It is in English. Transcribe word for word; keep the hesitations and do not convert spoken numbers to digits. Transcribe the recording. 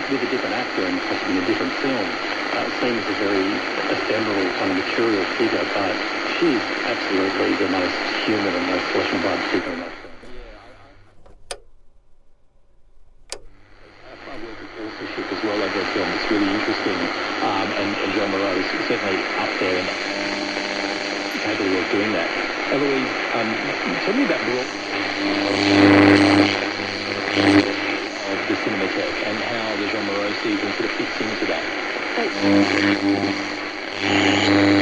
with, with a different actor and possibly a different film, uh, seems a very ephemeral kind of material figure, but she's absolutely the most human and most flesh and blood figure in that film. I work with authorship as well over a film. It's really interesting, um, and, and Jean Moreau is certainly up there and capable of doing that. Eloise, um, tell me about Broad of the Cinematheque and how the Jean Moreau season sort of fits into that. Thanks.